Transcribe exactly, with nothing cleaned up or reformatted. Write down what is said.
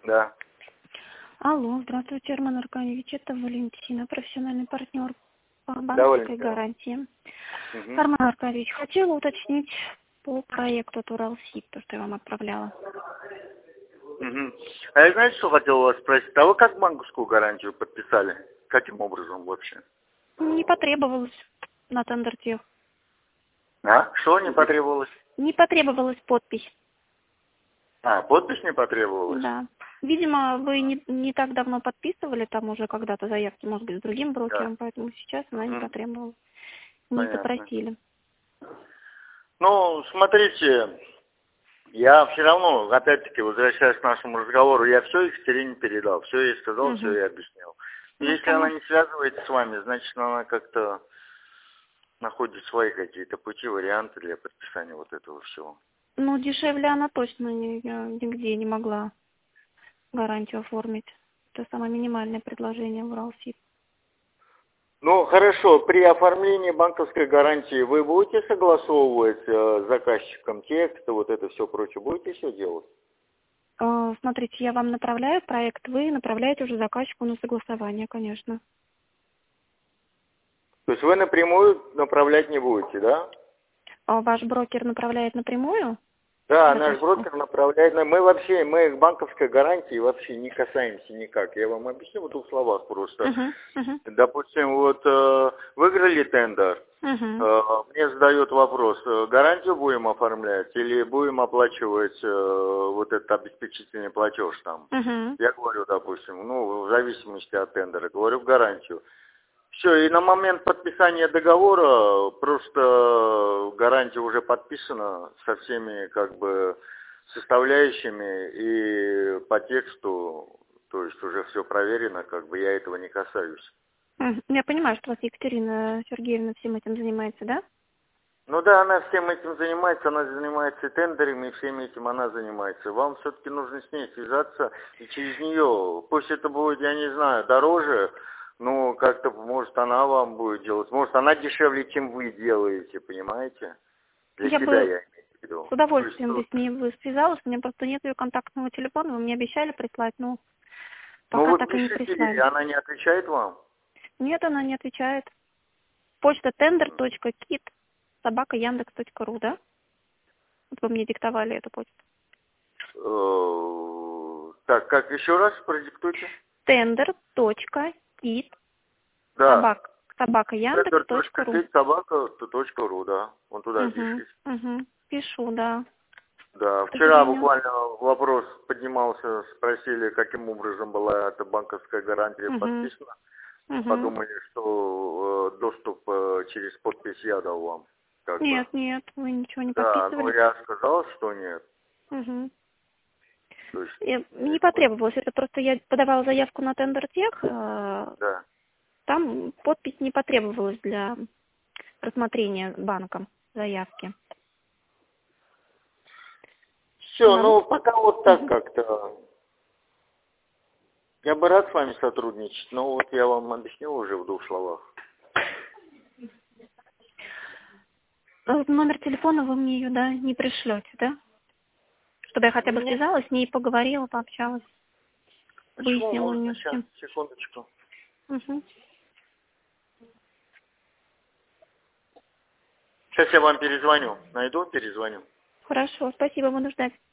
Да. Алло, здравствуйте, Армен Аркадьевич, это Валентина, профессиональный партнер по Да, банковской Валентина. гарантии. Угу. Армен Аркадьевич, хотела уточнить по проекту Туралсиб, то, что я вам отправляла. Угу. А я, знаете, что хотел у вас спросить? А вы как банковскую гарантию подписали? Каким образом вообще? Не потребовалось на тендертех. А? Что не потребовалось? Не потребовалась подпись. А, подпись не потребовалась? Да. Видимо, вы не, не так давно подписывали там уже когда-то заявки, может быть, с другим Да. брокером, поэтому сейчас она не Угу. потребовалась. Не Понятно. запросили. Ну, смотрите, я все равно, опять-таки, возвращаясь к нашему разговору, я все Екатерине передал, все ей сказал, все Угу. ей объяснил. И Ну, если кому? она не связывается с вами, значит, она как-то находит свои какие-то пути, варианты для подписания вот этого всего. Ну, дешевле она точно не, я нигде не могла гарантию оформить. Это самое минимальное предложение в Уралсиб. Ну, хорошо, при оформлении банковской гарантии вы будете согласовывать э, с заказчиком текст, вот это все прочее, будете все делать? Э, Смотрите, я вам направляю проект, вы направляете уже заказчику на согласование, конечно. То есть вы напрямую направлять не будете, да? А ваш брокер направляет напрямую Да, наш заказчику? брокер направляет. Мы вообще, мы к банковской гарантии вообще не касаемся никак. Я вам объясню в двух словах просто. Угу, угу, Допустим, вот э, выиграли тендер, угу. э, мне задают вопрос, э, гарантию будем оформлять или будем оплачивать э, вот этот обеспечительный платеж там. Угу. Я говорю, допустим, ну, в зависимости от тендера, говорю в гарантию. Все, и на момент подписания договора просто гарантия уже подписана со всеми как бы составляющими и по тексту, то есть уже все проверено, как бы я этого не касаюсь. Мгм. Я понимаю, что у вас Екатерина Сергеевна всем этим занимается, да? Ну да, она всем этим занимается, она занимается тендерами, и всем этим она занимается. Вам все-таки нужно с ней связаться и через нее. Пусть это будет, я не знаю, дороже, но как-то, может, она вам будет делать. Может, она дешевле, чем вы делаете, понимаете? Для Я себя бы я имею в виду. с То есть, удовольствием бы ну, с ней бы связалась, у меня просто нет ее контактного телефона, вы мне обещали прислать, но ну пока вы так и не пишите ей, прислали. она не отвечает вам? Нет, она не отвечает. Почта тендер точка кит собака яндекс точка ру, да? Вот вы мне диктовали эту почту. Э, Так, как еще раз продиктуйте? тендер точка кит Да. собака, собака яндекс точка ру. тендер точка кит собака точка ру, да. Вон туда Угу, пишите. угу. Пишу, да. Да, К вчера сожалению. буквально вопрос поднимался, спросили, каким образом была эта банковская гарантия Угу, подписана. угу. Подумали, что э, доступ э, через подпись я дал вам, как бы. Нет, нет, вы ничего не Да, но подписывали. я сказал, что нет. Угу. То есть, Не нет, вот, потребовалось, это просто я подавала заявку на тендертех, да. там подпись не потребовалась для рассмотрения банком заявки. Все, Нам... ну пока вот так Мгм. как-то. Я бы рад с вами сотрудничать, но вот я вам объяснил уже в двух словах. А номер телефона вы мне ее, да, не пришлете, да? Чтобы я хотя бы Нет. связалась с ней, поговорила, пообщалась, Почему? выяснила Можно сейчас, нюансы. секундочку. Угу. Сейчас я вам перезвоню. Найду, перезвоню. Хорошо, спасибо, буду ждать.